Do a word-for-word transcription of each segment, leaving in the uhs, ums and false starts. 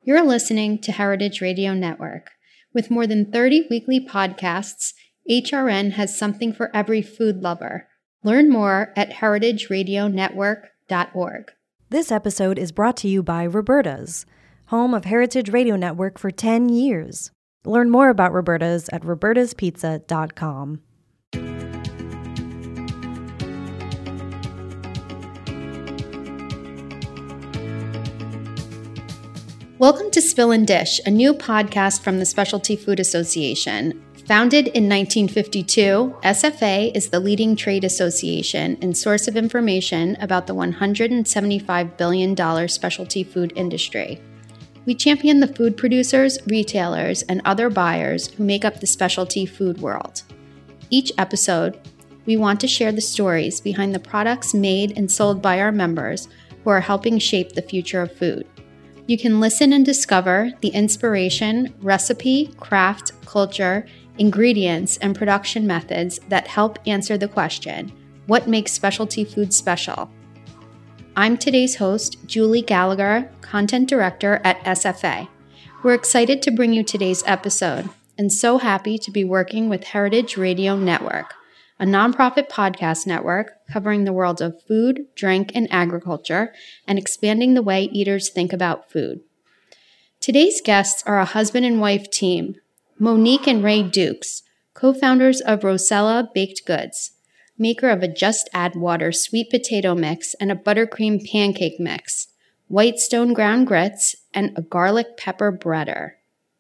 You're listening to Heritage Radio Network. With more than thirty weekly podcasts, H R N has something for every food lover. Learn more at heritage radio network dot org. This episode is brought to you by Roberta's, home of Heritage Radio Network for ten years. Learn more about Roberta's at robertas pizza dot com. Welcome to Spill and Dish, a new podcast from the Specialty Food Association. Founded in nineteen fifty-two, S F A is the leading trade association and source of information about the one hundred seventy-five billion dollars specialty food industry. We champion the food producers, retailers, and other buyers who make up the specialty food world. Each episode, we want to share the stories behind the products made and sold by our members who are helping shape the future of food. You can listen and discover the inspiration, recipe, craft, culture, ingredients, and production methods that help answer the question, what makes specialty food special? I'm today's host, Julie Gallagher, Content Director at S F A. We're excited to bring you today's episode and so happy to be working with Heritage Radio Network, a nonprofit podcast network covering the worlds of food, drink, and agriculture, and expanding the way eaters think about food. Today's guests are a husband and wife team, Monique and Ray Dukes, co-founders of Rosella Baked Goods, maker of a Just Add Water sweet potato mix and a buttercream pancake mix, Whitestone ground grits, and a garlic pepper breader.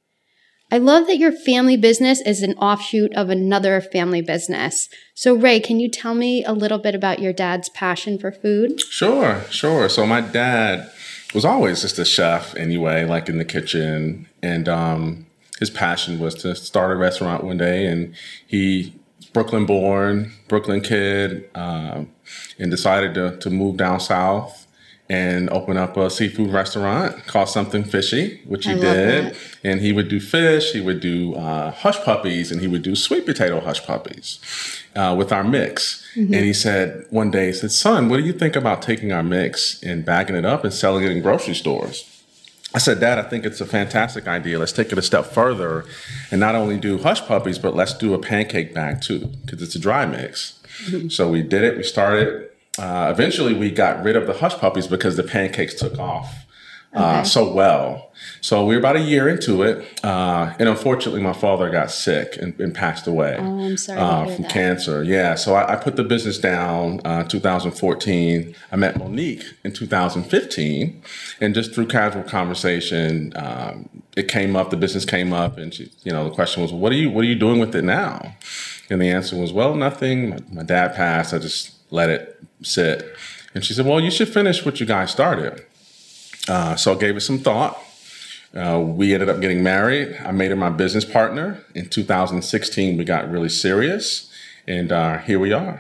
I love that your family business is an offshoot of another family business. So Ray, can you tell me a little bit about your dad's passion for food? Sure, sure. So my dad was always just a chef anyway, like in the kitchen. And um, his passion was to start a restaurant one day. And he, Brooklyn born, Brooklyn kid, um, and decided to, to move down south and open up a seafood restaurant called Something Fishy, which he I did. Love that. And he would do fish, he would do uh, hush puppies, and he would do sweet potato hush puppies uh, with our mix. Mm-hmm. And he said one day, he said, son, what do you think about taking our mix and bagging it up and selling it in grocery stores? I said, Dad, I think it's a fantastic idea. Let's take it a step further and not only do hush puppies, but let's do a pancake bag too, because it's a dry mix. Mm-hmm. So we did it, we started. Uh, eventually, we got rid of the hush puppies because the pancakes took off uh, okay. so well. So we were about a year into it. Uh, and unfortunately, my father got sick and, and passed away oh, I'm sorry uh, to hear from that. cancer. Yeah. So I, I put the business down uh, two thousand fourteen. I met Monique in two thousand fifteen. And just through casual conversation, um, it came up, the business came up. And she, you know, the question was, what are you, what are you doing with it now? And the answer was, well, nothing. My, my dad passed. I just let it sit. And she said, well, you should finish what you guys started. Uh, so I gave it some thought. Uh, we ended up getting married. I made her my business partner. In two thousand sixteen, we got really serious. And uh, here we are.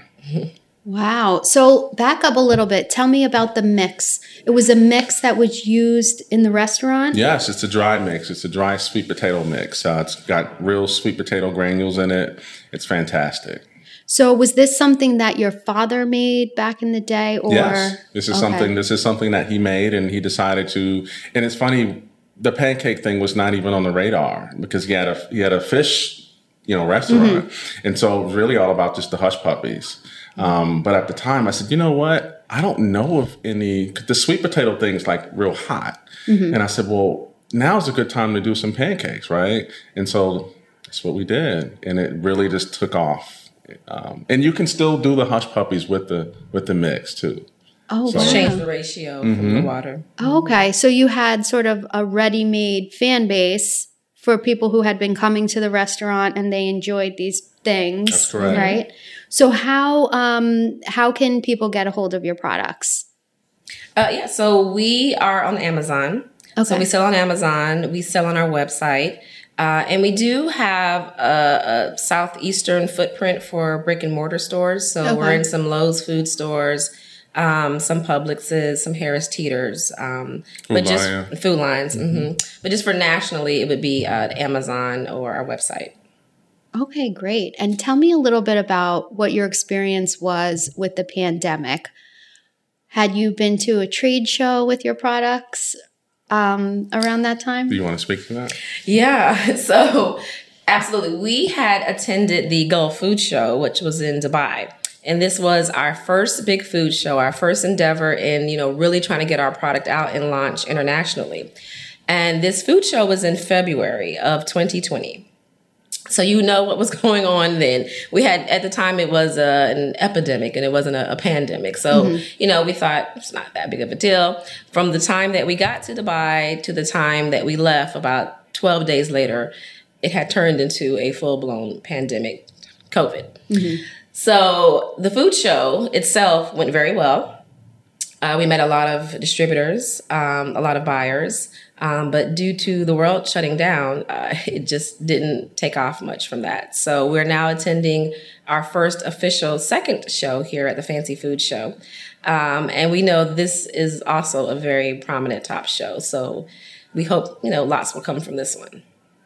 Wow. So back up a little bit. Tell me about the mix. It was a mix that was used in the restaurant? Yes, it's a dry mix. It's a dry sweet potato mix. Uh, it's got real sweet potato granules in it. It's fantastic. So was this something that your father made back in the day? Or yes, this is okay. something. This is something that he made, and he decided to. And it's funny, the pancake thing was not even on the radar because he had a he had a fish, you know, restaurant, mm-hmm. and so it was really all about just the hush puppies. Um, but at the time, I said, you know what? I don't know of any. The sweet potato thing is like real hot, mm-hmm. and I said, well, now's a good time to do some pancakes, right? And so that's what we did, and it really just took off. Um, and you can still do the hush puppies with the with the mix too. Oh, so, wow. Change the ratio mm-hmm. from the water. Oh, okay, so you had sort of a ready-made fan base for people who had been coming to the restaurant and they enjoyed these things. That's correct. Right? So how um, how can people get a hold of your products? Uh, yeah, so we are on Amazon. Okay. So we sell on Amazon. We sell on our website. Uh, and we do have a, a southeastern footprint for brick and mortar stores. So okay. we're in some Lowe's food stores, um, some Publixes, some Harris Teeters, um, but just line. food lines. Mm-hmm. Mm-hmm. But just for nationally, it would be uh, Amazon or our website. Okay, great. And tell me a little bit about what your experience was with the pandemic. Had you been to a trade show with your products? um, around that time? Do you want to speak to that? Yeah. So absolutely. We had attended the Gulf Food Show, which was in Dubai. And this was our first big food show, our first endeavor in, you know, really trying to get our product out and launch internationally. And this food show was in February of twenty twenty. So you know what was going on then. We had, at the time, it was a, an epidemic and it wasn't a, a pandemic. So, mm-hmm. you know, we thought it's not that big of a deal. From the time that we got to Dubai to the time that we left, about twelve days later, it had turned into a full-blown pandemic, COVID. Mm-hmm. So the food show itself went very well. Uh, we met a lot of distributors, um, a lot of buyers. Um, but due to the world shutting down, uh, it just didn't take off much from that. So we're now attending our first official second show here at the Fancy Food Show. Um, and we know this is also a very prominent top show. So we hope, you know, lots will come from this one.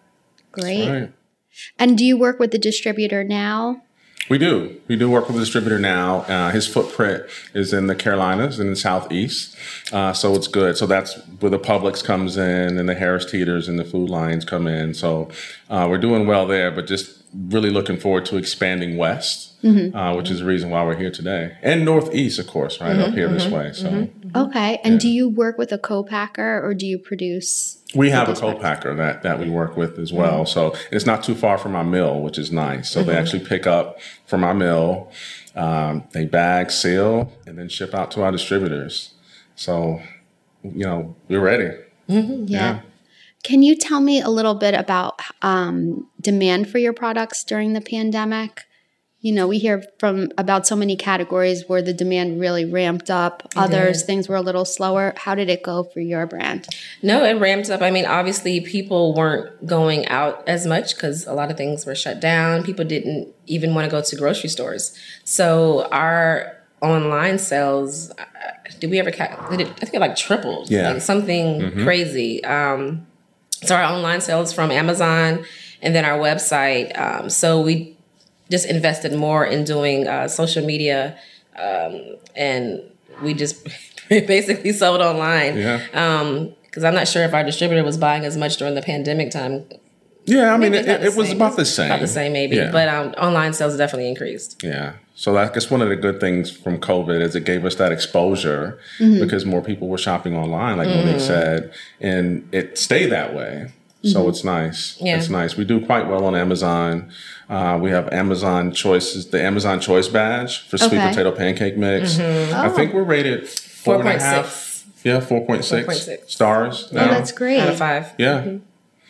Great. Right. And do you work with the distributor now? We do. We do work with a distributor now. Uh, his footprint is in the Carolinas and in the Southeast. Uh, so it's good. So that's where the Publix comes in and the Harris Teeters and the Food Lions come in. So uh, we're doing well there, but just really looking forward to expanding west, mm-hmm. uh, which is the reason why we're here today. And Northeast, of course, right, mm-hmm, up here mm-hmm, this way. So mm-hmm. Okay. And yeah. do you work with a co-packer or do you produce? We have a co-packer that, that we work with as well. Mm-hmm. So it's not too far from our mill, which is nice. So mm-hmm. they actually pick up from our mill, um, they bag, seal, and then ship out to our distributors. So, you know, we're ready. Mm-hmm. Yeah. yeah. Can you tell me a little bit about um, demand for your products during the pandemic? You know, we hear from about so many categories where the demand really ramped up. It Others, did. Things were a little slower. How did it go for your brand? No, it ramped up. I mean, obviously, people weren't going out as much because a lot of things were shut down. People didn't even want to go to grocery stores. So our online sales, uh, did we ever, ca- did it, I think it like tripled. Yeah. Like something mm-hmm. crazy. Um, so our online sales from Amazon and then our website. Um, so we just invested more in doing uh, social media, um, and we just basically sold online. Yeah. Um, because I'm not sure if our distributor was buying as much during the pandemic time. Yeah, I mean, it, it was about the same. About the same, maybe. Yeah. But um, online sales definitely increased. Yeah. So I guess one of the good things from COVID is it gave us that exposure mm-hmm. because more people were shopping online, like mm-hmm. Monique said, and it stayed that way. So mm-hmm. it's nice. Yeah. It's nice. We do quite well on Amazon. Uh, we have Amazon Choices, the Amazon Choice Badge for sweet okay. potato pancake mix. Mm-hmm. Oh. I think we're rated four, four and a half. Yeah, four point six stars now. Oh, that's great. Out of five. Yeah. Mm-hmm.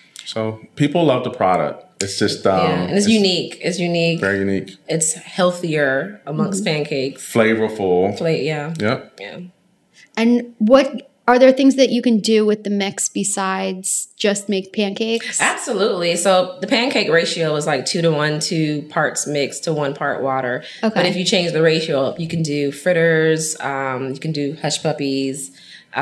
So people love the product. It's just um, yeah, and it's, it's unique. It's unique. Very unique. It's healthier amongst mm-hmm. pancakes. Flavorful. Fla- yeah. Yep. Yeah. And what are there things that you can do with the mix besides just make pancakes? Absolutely. So the pancake ratio is like two to one, two parts mixed to one part water. Okay. But if you change the ratio up, you can do fritters. Um, you can do hush puppies.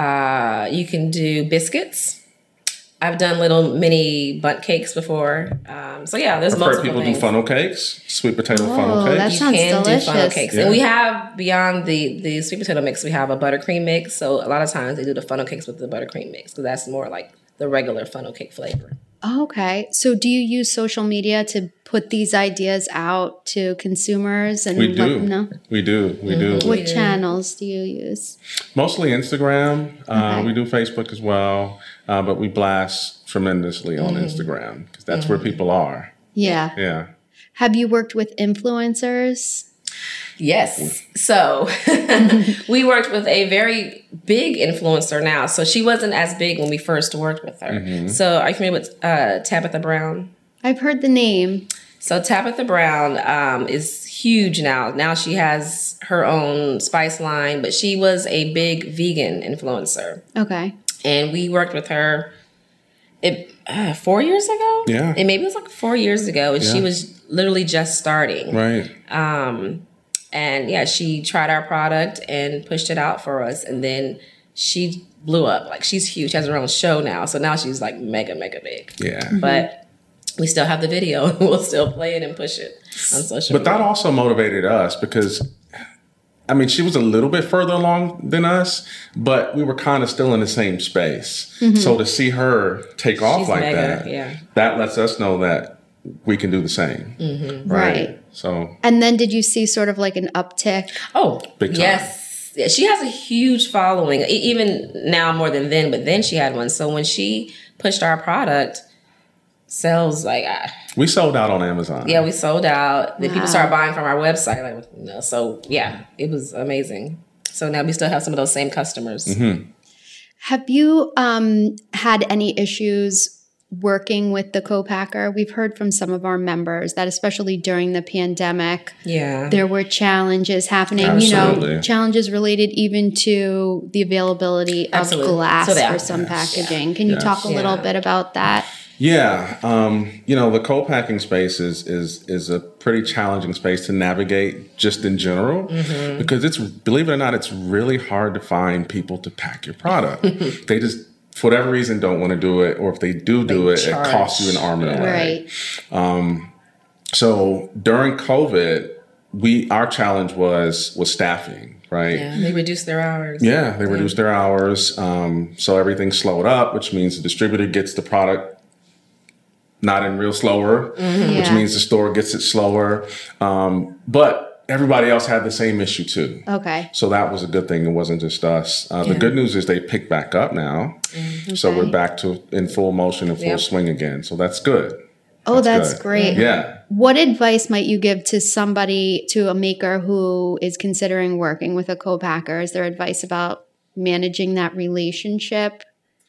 Uh, you can do biscuits. I've done little mini bundt cakes before. Um, so yeah, there's I've multiple heard people things. do funnel cakes, sweet potato oh, funnel cakes. That you sounds can delicious. do funnel cakes. Yeah. And we have, beyond the, the sweet potato mix, we have a buttercream mix. So a lot of times they do the funnel cakes with the buttercream mix because that's more like the regular funnel cake flavor. Oh, okay. So do you use social media to put these ideas out to consumers? And we let do. them know? We do. We mm-hmm. do. What we channels do you use? Mostly Instagram. Uh, okay. We do Facebook as well. Uh, but we blast tremendously on mm-hmm. Instagram because that's mm-hmm. where people are. Yeah. Yeah. Have you worked with influencers? Yes. So we worked with a very big influencer now. So she wasn't as big when we first worked with her. Mm-hmm. So are you familiar with uh, Tabitha Brown? I've heard the name. So Tabitha Brown um, is huge now. Now she has her own spice line, but she was a big vegan influencer. Okay. And we worked with her it, uh, four years ago? Yeah. And maybe it was like four years ago. And yeah. she was literally just starting. Right. Um, and yeah, she tried our product and pushed it out for us. And then she blew up. Like she's huge. She has her own show now. So now she's like mega, mega big. Yeah. Mm-hmm. But we still have the video and we'll still play it and push it on social But media. that also motivated us because I mean, she was a little bit further along than us, but we were kind of still in the same space. Mm-hmm. So to see her take off She's like mega, that, yeah. that lets us know that we can do the same. Mm-hmm. Right? right. So. And then did you see sort of like an uptick? Oh, big time. Yes. Yeah, she has a huge following, even now more than then, but then she had one. So when she pushed our product, sales like I, we sold out on Amazon. Yeah, we sold out. Then wow. people started buying from our website. Like, you know, so yeah, it was amazing. So now we still have some of those same customers. Mm-hmm. Have you um, had any issues working with the co-packer? We've heard from some of our members that especially during the pandemic, yeah, there were challenges happening, Absolutely. you know, challenges related even to the availability Absolutely. of glass So for some yes. packaging. Can you yes. talk a little yeah. bit about that? Yeah, um, you know, the co-packing space is, is is a pretty challenging space to navigate just in general mm-hmm. because it's, believe it or not, it's really hard to find people to pack your product. They just, for whatever reason, don't want to do it, or if they do do they it, charge. it costs you an arm and a leg. Right. Um, so during COVID, we our challenge was was staffing. Right. Yeah, they reduced their hours. Yeah, they reduced their hours. Um, so everything slowed up, which means the distributor gets the product not in real slower, mm-hmm. which yeah. means the store gets it slower. Um, but everybody else had the same issue too. Okay. So that was a good thing. It wasn't just us. Uh, Yeah. The good news is they picked back up now. Mm-hmm. So okay. we're back to in full motion and full Yep. swing again. So that's good. Oh, that's, good. great. Yeah. What advice might you give to somebody, to a maker who is considering working with a co-packer? Is there advice about managing that relationship?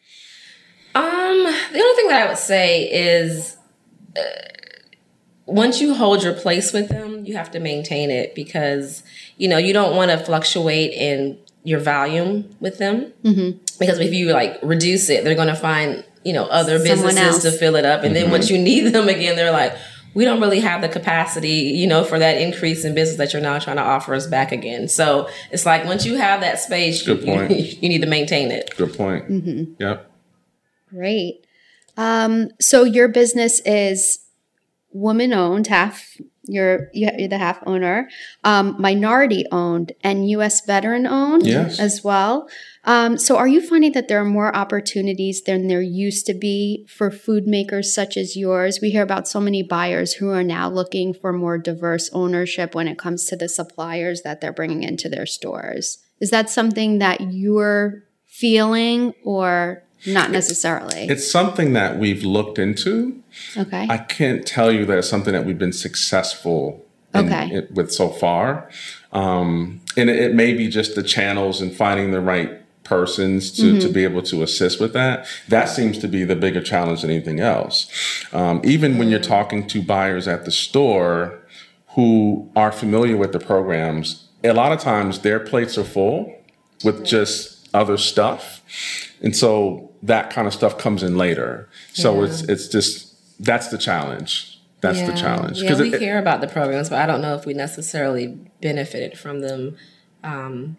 Um, the only thing that I would say is uh, once you hold your place with them, you have to maintain it because, you know, you don't want to fluctuate in your volume with them mm-hmm. because if you like reduce it, they're going to find, you know, other Someone businesses else. to fill it up. And Mm-hmm. then once you need them again, they're like, we don't really have the capacity, you know, for that increase in business that you're now trying to offer us back again. So it's like once you have that space, Good you, point. you need to maintain it. Good point. Mm-hmm. Yep. Great. Um, so your business is woman-owned, half you're you're the half owner, um, minority-owned, and U S veteran-owned Yes. as well. Um, so are you finding that there are more opportunities than there used to be for food makers such as yours? We hear about so many buyers who are now looking for more diverse ownership when it comes to the suppliers that they're bringing into their stores. Is that something that you're feeling or not necessarily? It's something that we've looked into. Okay. I can't tell you that it's something that we've been successful in, Okay. it, with so far. Um, and it, it may be just the channels and finding the right persons to, mm-hmm. to be able to assist with that. That seems to be the bigger challenge than anything else. Um, even when you're talking to buyers at the store who are familiar with the programs, a lot of times their plates are full with just other stuff. And so that kind of stuff comes in later. So Yeah. it's it's just, that's the challenge. That's yeah. the challenge. Yeah, we it, hear about the programs, but I don't know if we necessarily benefited from them. Um,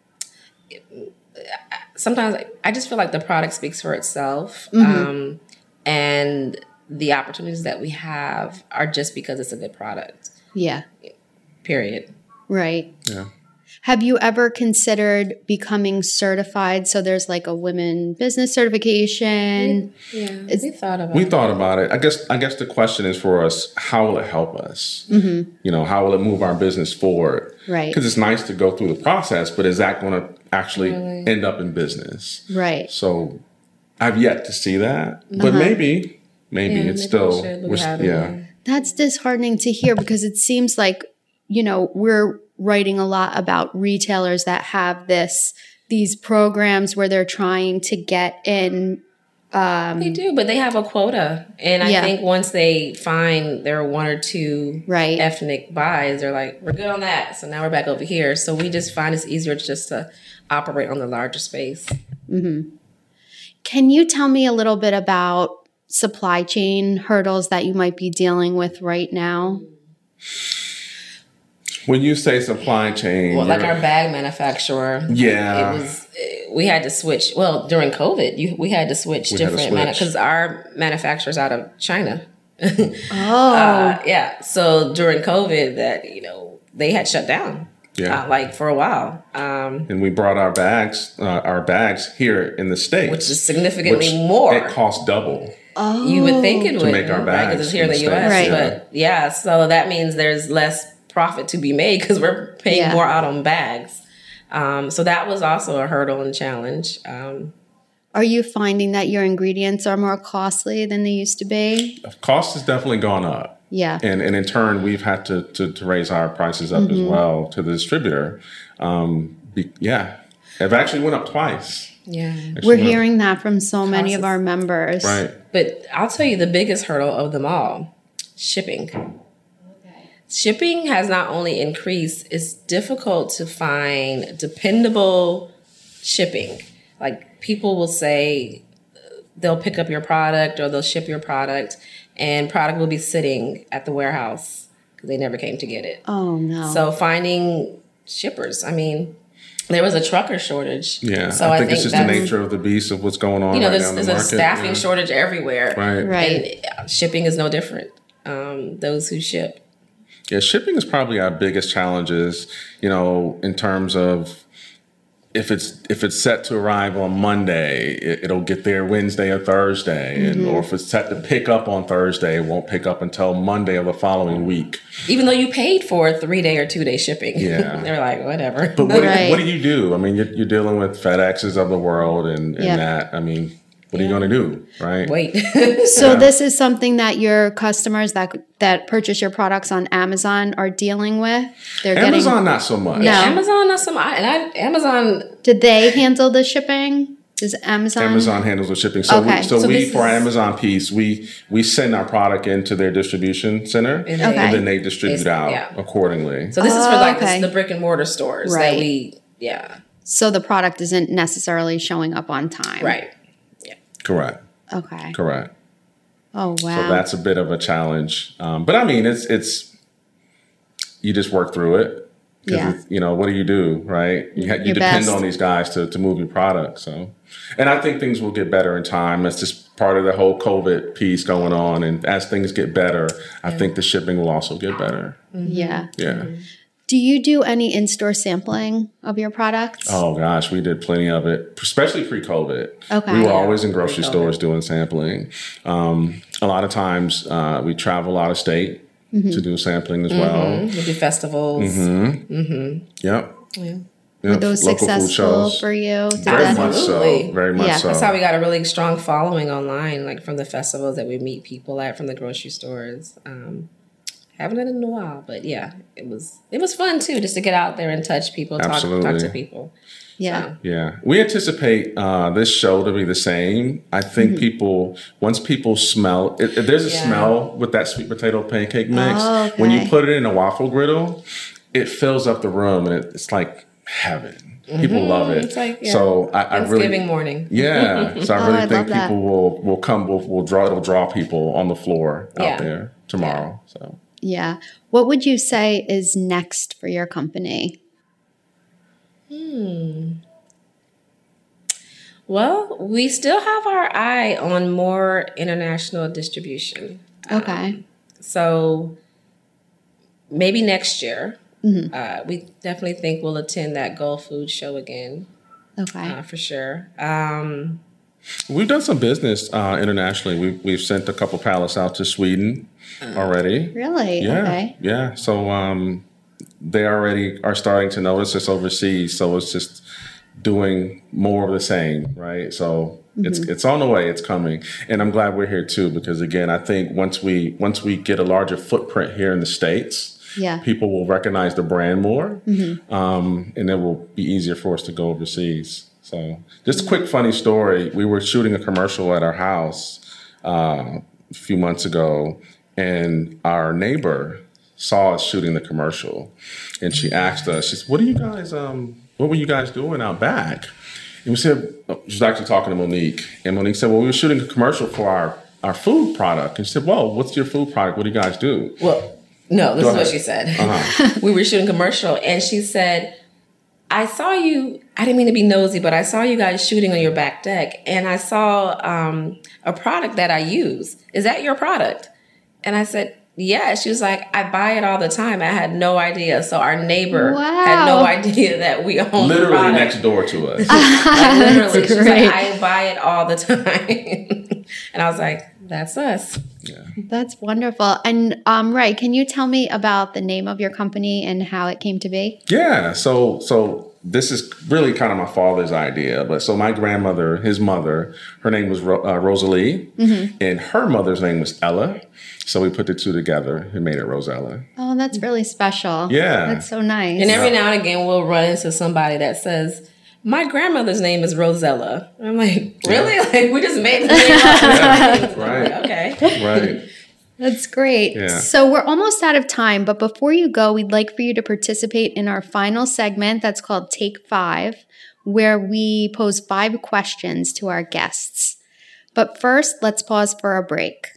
sometimes I just feel like the product speaks for itself. Mm-hmm. Um, and the opportunities that we have are just because it's a good product. Yeah. Period. Right. Yeah. Have you ever considered becoming certified? So there's like a women business certification. Yeah, It's, we thought about We it. thought about it. I guess I guess the question is for us, how will it help us? Mm-hmm. You know, how will it move our business forward? Right. Because it's nice to go through the process, but is that going to actually Really? end up in business? Right. So I've yet to see that, but Uh-huh. maybe, maybe Yeah, it's maybe still, we should look we're, at it, yeah. yeah. That's disheartening to hear because it seems like, you know, we're writing a lot about retailers that have this, these programs where they're trying to get in. Um, They do, but they have a quota. And I Yeah. think once they find there are one or two Right. ethnic buys, they're like, we're good on that. So now we're back over here. So we just find it's easier just to operate on the larger space. Can you tell me a little bit about supply chain hurdles that you might be dealing with right now? When you say supply chain, Well, like you're- our bag manufacturer. Yeah. It was, we had to switch. Well, during COVID, you, we had to switch We had to different, switch. because our manufacturer's out of China. Oh, Uh, yeah. So during COVID that, you know, they had shut down. Yeah. Uh, like for a while. Um, and we brought our bags, uh, our bags here in the States. Which is significantly which more. It costs double. Oh. You would think it would. To make our bags. Because it's here in the, in the U S. States. Right. But yeah, so that means there's less profit to be made because we're paying Yeah. more out on bags. Um, so that was also a hurdle and challenge. Um, Are you finding that your ingredients are more costly than they used to be? Cost has definitely gone up. Yeah. And, and in turn, we've had to, to, to raise our prices up mm-hmm. as well to the distributor. Um, be, yeah. It actually went up twice. Yeah. Actually We're hearing up. that from so many Process. of our members. Right. But I'll tell you the biggest hurdle of them all, shipping. Okay. Shipping has not only increased, it's difficult to find dependable shipping. Like people will say they'll pick up your product or they'll ship your product and product will be sitting at the warehouse because they never came to get it. Oh, no. So finding shippers, I mean, there was a trucker shortage. Yeah, so I think, I think it's just the nature of the beast of what's going on you know, right there's, now in the there's market. a staffing yeah. shortage everywhere. Right. Right. And shipping is no different. Um, those who ship. Yeah, shipping is probably our biggest challenges, you know, in terms of if it's if it's set to arrive on Monday, it, it'll get there Wednesday or Thursday. Mm-hmm. And or if it's set to pick up on Thursday, it won't pick up until Monday of the following week. Even though you paid for three day or two day shipping. Yeah. They're like, whatever. But what, right. do, what do you do? I mean, you're, you're dealing with FedExes of the world and, and yep. that. I mean, what are you going to do, right? Wait. So yeah. this is something that your customers that that purchase your products on Amazon are dealing with? They're Amazon, getting, not so much. No. Amazon, not some. And I, Amazon. Did they handle the shipping? Does Amazon? Amazon handles the shipping. So Okay. we, so, So we this for our is- Amazon piece, we we send our product into their distribution center, And Okay. and then they distribute It's- out yeah. accordingly. So this is for Oh, like okay. the, the brick and mortar stores Right. that we, yeah. So the product isn't necessarily showing up on time. Right. Correct. Okay. Correct. Oh, wow. So that's a bit of a challenge. Um, but I mean, it's it's you just work through it. 'Cause Yeah. it's, you know, what do you do, right? You, ha- you Your depend best. on these guys to, to move your product. So, and I think things will get better in time. That's just part of the whole COVID piece going on. And as things get better, I think the shipping will also get better. Yeah. Yeah. Do you do any in-store sampling of your products? Oh gosh, we did plenty of it, especially pre-COVID. Okay. We were Yeah, always in grocery pre-COVID. stores doing sampling. Um, a lot of times uh, we travel out of state Mm-hmm. to do sampling as well. We do festivals. Mm-hmm. Mm-hmm. Yep. Yeah. Were Yep. those Local food successful shows. for you? Did Very that- much so. Absolutely. Very much Yeah. so. That's how we got a really strong following online, like from the festivals that we meet people at, from the grocery stores. Um, haven't done it in a while, but yeah, it was it was fun too, just to get out there and touch people, talk, talk Absolutely. to people. Yeah. So, Yeah, we anticipate uh, this show to be the same. I think Mm-hmm. people, once people smell, it, it- there's a Yeah. smell with that sweet potato pancake mix. Oh, okay. When you put it in a waffle griddle, it fills up the room and it, it's like heaven. People love it. It's like, yeah, so I, I really, Thanksgiving morning. yeah. So I Oh, really I think love that. people will will come. Will, will draw. It'll draw people on the floor out Yeah. there tomorrow. So. Yeah. What would you say is next for your company? Well, we still have our eye on more international distribution. Okay. So maybe next year, Mm-hmm. uh, we definitely think we'll attend that Gulf Food Show again, Okay. uh, for sure. Um, We've done some business uh, internationally. We've we've sent a couple pallets out to Sweden already. Really? Yeah, Okay. yeah. So um, they already are starting to notice us overseas. So it's just doing more of the same, right? So it's it's on the way. It's coming, and I'm glad we're here too because again, I think once we once we get a larger footprint here in the States. Yeah. People will recognize the brand more, um, and it will be easier for us to go overseas. So, just a quick funny story. We were shooting a commercial at our house uh, a few months ago, and our neighbor saw us shooting the commercial, and she asked us, she said, "What are you guys? Um, what were you guys doing out back?" And we said, oh, she was actually talking to Monique, and Monique said, "Well, we were shooting a commercial for our our food product." And she said, "Well, what's your food product? What do you guys do?" well, no, this Go is what ahead. she said. Uh-huh. We were shooting a commercial, and she said, I saw you, I didn't mean to be nosy, but I saw you guys shooting on your back deck, and I saw um, a product that I use. Is that your product? And I said, yeah, she was like, I buy it all the time. I had no idea. So our neighbor Wow. had no idea that we owned Literally the product. next door to us. Like, literally. That's She's great. like, I buy it all the time. And I was like, that's us. Yeah. That's wonderful. And um, Ray, can you tell me about the name of your company and how it came to be? Yeah. So, so this is really kind of my father's idea. But so my grandmother, his mother, her name was Ro- uh, Rosalie, mm-hmm. and her mother's name was Ella. So we put the two together and made it Rosella. Oh, that's really special. Yeah. That's so nice. And every now and again, we'll run into somebody that says, my grandmother's name is Rosella. And I'm like, really? Yeah. Like, we just made the name up. Yeah, right. Like, okay. Right. That's great. Yeah. So we're almost out of time, but before you go, we'd like for you to participate in our final segment that's called Take Five, where we pose five questions to our guests. But first, let's pause for a break.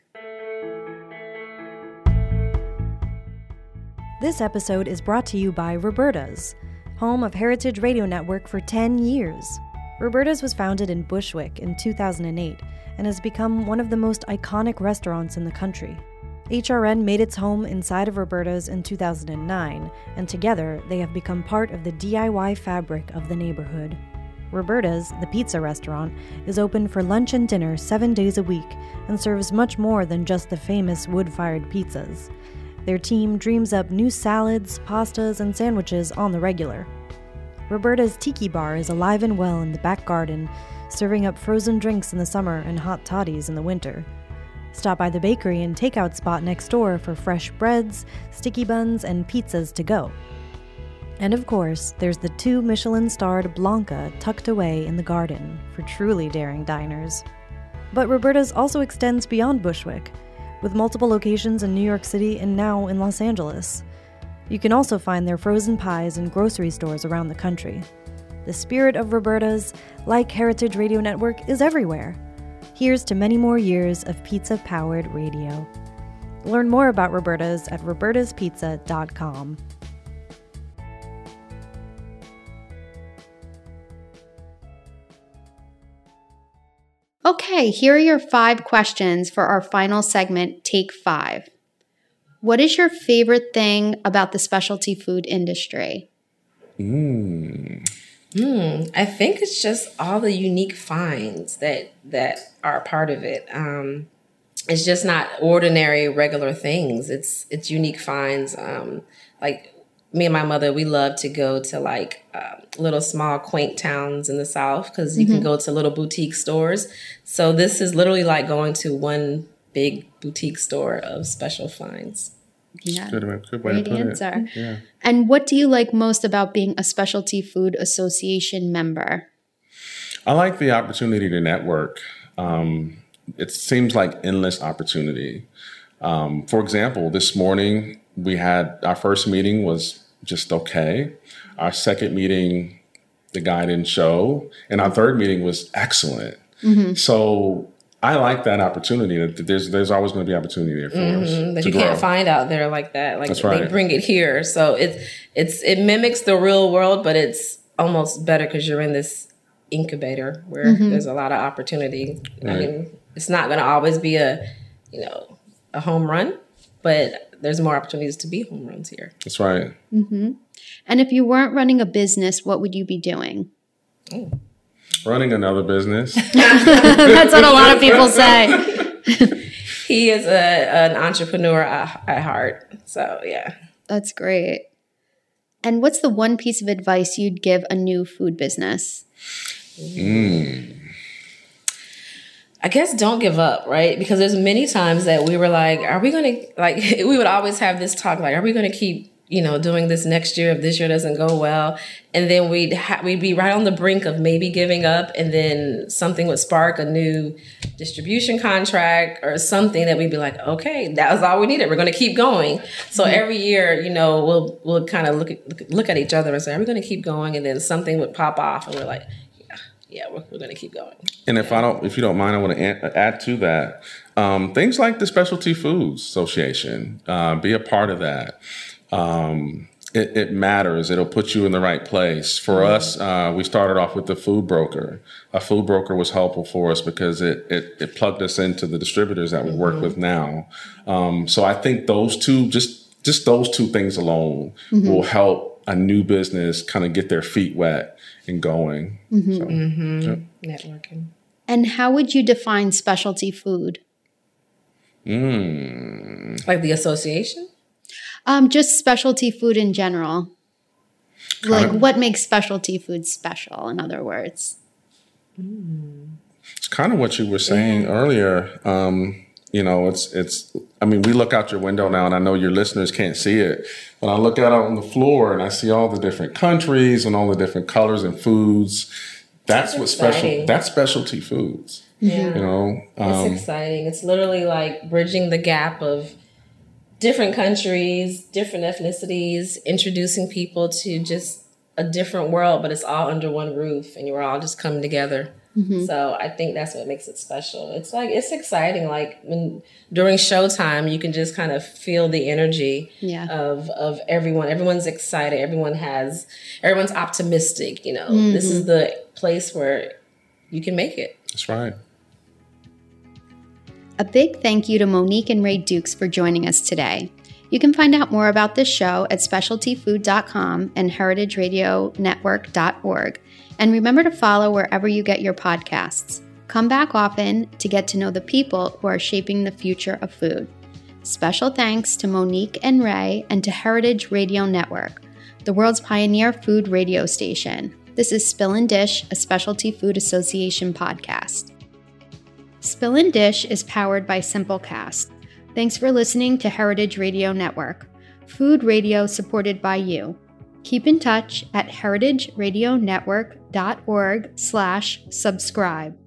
This episode is brought to you by Roberta's, home of Heritage Radio Network for ten years. Roberta's was founded in Bushwick in two thousand eight and has become one of the most iconic restaurants in the country. H R N made its home inside of Roberta's in two thousand nine, and together they have become part of the D I Y fabric of the neighborhood. Roberta's, the pizza restaurant, is open for lunch and dinner seven days a week and serves much more than just the famous wood-fired pizzas. Their team dreams up new salads, pastas, and sandwiches on the regular. Roberta's Tiki Bar is alive and well in the back garden, serving up frozen drinks in the summer and hot toddies in the winter. Stop by the bakery and takeout spot next door for fresh breads, sticky buns, and pizzas to go. And of course, there's the two Michelin-starred Blanca tucked away in the garden for truly daring diners. But Roberta's also extends beyond Bushwick, with multiple locations in New York City and now in Los Angeles. You can also find their frozen pies in grocery stores around the country. The spirit of Roberta's, like Heritage Radio Network, is everywhere. Here's to many more years of pizza-powered radio. Learn more about Roberta's at robertas pizza dot com. Okay, here are your five questions for our final segment, Take Five. What is your favorite thing about the specialty food industry? Mm. Mm, I think it's just all the unique finds that that are a part of it. Um, it's just not ordinary, regular things. It's it's unique finds. Um, like me and my mother, we love to go to like uh, little small quaint towns in the South because you mm-hmm. can go to little boutique stores. So this is literally like going to one big boutique store of special finds. Yeah, good, good way great to put answer. It. Yeah. And what do you like most about being a Specialty Food Association member? I like the opportunity to network. Um, it seems like endless opportunity. Um, for example, this morning we had our first meeting was just okay. Our second meeting, the guy didn't show, and our third meeting was excellent. Mm-hmm. So I like that opportunity. That there's there's always going to be opportunity there for mm-hmm. us that to you grow. Can't find out there like that. Like That's they right. bring it here, so it's it's it mimics the real world, but it's almost better because you're in this incubator where mm-hmm. there's a lot of opportunity. Right. I mean, it's not going to always be a you know a home run, but there's more opportunities to be home runs here. That's right. Mm-hmm. And if you weren't running a business, what would you be doing? Oh. Running another business. That's what a lot of people say. He is a, an entrepreneur at heart. So, yeah. That's great. And what's the one piece of advice you'd give a new food business? Mm. I guess don't give up, right? Because there's many times that we were like, are we going to, like, we would always have this talk, like, are we going to keep, you know, doing this next year if this year doesn't go well? And then we'd ha- we'd be right on the brink of maybe giving up, and then something would spark a new distribution contract or something that we'd be like, okay, that was all we needed. We're going to keep going. So mm-hmm. every year, you know, we'll we'll kind of look at, look, look at each other and say, are we going to keep going? And then something would pop off, and we're like, yeah, we're, we're going to keep going. And if I don't, if you don't mind, I want to add, add to that um, things like the Specialty Foods Association. Uh, be a part of that. Um, it, it matters. It'll put you in the right place. For mm-hmm. us, uh, we started off with the food broker. A food broker was helpful for us because it it, it plugged us into the distributors that we mm-hmm. work with now. Um, so I think those two, just just those two things alone mm-hmm. will help a new business kind of get their feet wet and going. Mm-hmm. So, mm-hmm. Yep. Networking. And how would you define specialty food? Mm. Like the association? Um, just specialty food in general. Kind like of, what makes specialty food special, in other words? Mm. It's kind of what you were saying yeah. earlier. Um, you know, it's, it's, I mean, we look out your window now and I know your listeners can't see it. But I look out on the floor and I see all the different countries and all the different colors and foods. That's, that's what exciting. special, that's specialty foods. Yeah. You know, um, it's exciting. It's literally like bridging the gap of different countries, different ethnicities, introducing people to just a different world, but it's all under one roof and you're all just coming together. Mm-hmm. So I think that's what makes it special. It's like, it's exciting. Like when during showtime, you can just kind of feel the energy yeah. of, of everyone. Everyone's excited. Everyone has, everyone's optimistic. You know, mm-hmm. this is the place where you can make it. That's right. A big thank you to Monique and Ray Dukes for joining us today. You can find out more about this show at specialty food dot com and heritage radio network dot org. And remember to follow wherever you get your podcasts. Come back often to get to know the people who are shaping the future of food. Special thanks to Monique and Ray and to Heritage Radio Network, the world's pioneer food radio station. This is Spill and Dish, a Specialty Food Association podcast. Spill and Dish is powered by Simplecast. Thanks for listening to Heritage Radio Network, food radio supported by you. Keep in touch at heritage radio network dot org slash subscribe.